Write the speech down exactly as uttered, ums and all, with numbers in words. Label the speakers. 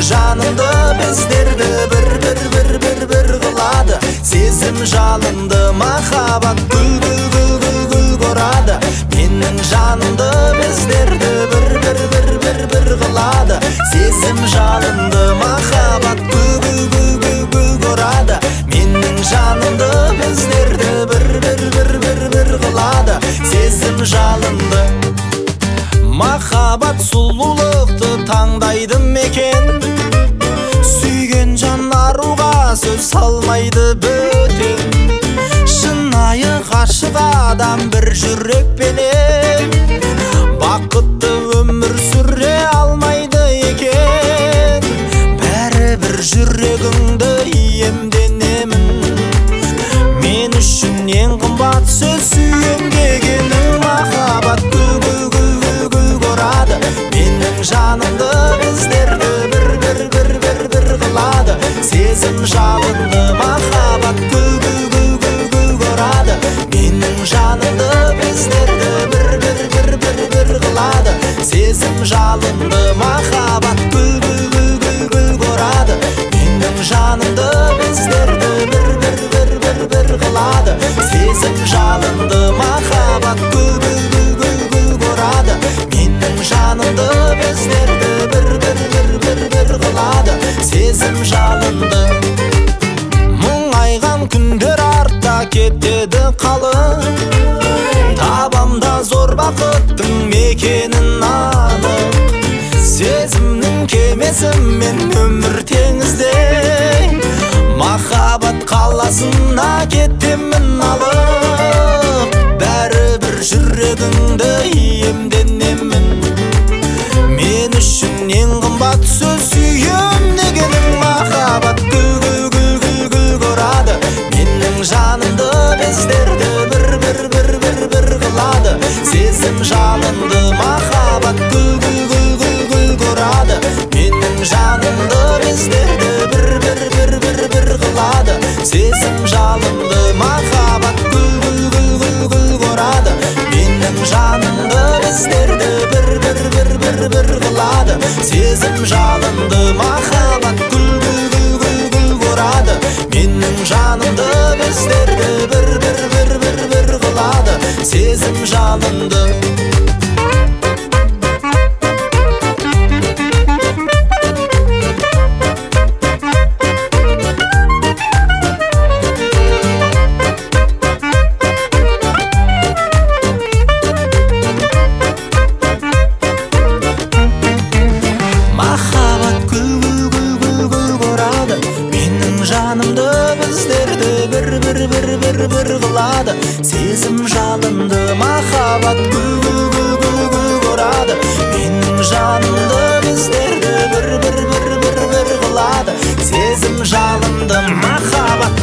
Speaker 1: жанымды біздерді бір бір бір бір бір қылады. Сезім жалынды махаббат гүл гүл гүл гүл гүл ұрады. Менің жанымды біздерді бір бір бір бір бір қылады. Сезім жалынды махаббат гүл гүл гүл гүл гүл ұрады. Менің жанымды біздерді бір бір бір бір бір қылады. Сезім жалынды махаббат сұлулықты таңдайды мекен. Сүйген жан аруға сөз салмайды бөтен. Шынайы ғашық адам бір жүрекпенен бақытты өмір сүре алмайды екен. Бәрібір жүрегіңді иемденемін. Мен үшін ең қымбат сөз сүйем дегенің махаббат гүл гүл гүл гүл гүл ұрады. Менің жанымды біздерді бір бір бір бір бір қылады. Сезім жалынды махаббат гүл гүл гүл гүл гүл ұрады. Менің жанымды біздерді бір бір бір бір бір қылады. Сезім жалынды махаббат гүл гүл гүл гүл гүл ұрады. Менің жанымды біздерді бір бір бір бір бір қылады. Сезім жалынды махаббат гүл гүл гүл гүл гүл ұрады. Менің жанымды біздерді бір бір бір бір бір қылады. Сезім жалынды мұңайған күндер артта кетеді қалып. Табамда зор бақыттың мекенін анық. Сезімнің кемесімен өмір теңізде махаббат қаласына кетемін алып. Бәрібір жүрегіңді иемденемін. Мен үшін ең қымбат сөз сүйем дегенің махаббат гүл гүл гүл гүл гүл ұрады. Менің жанымды біздерді бір бір бір бір бір қылады. Сезім жалынды махаббат гүл гүл гүл гүл гүл ұрады. Менің жанымды біздерді бір бір бір бір бір қылады. Сезім жалынды махаббат гүл гүл гүл гүл гүл ұрады. Менің жанымды біздерді бір бір бір бір бір қылады. Сезім жалынды махаббат гүл гүл гүл гүл гүл ұрады. Менің жанымды біздерді бір бір бір бір бір қылады. Сезім жалынды жанымды біздерді бір бір бір бір бір қылады. Сезім жалынды махаббат гүл гүл гүл гүл гүл ұрады. Менің жанымды біздерді бір бір бір бір бір қылады. Сезім жалынды махаббат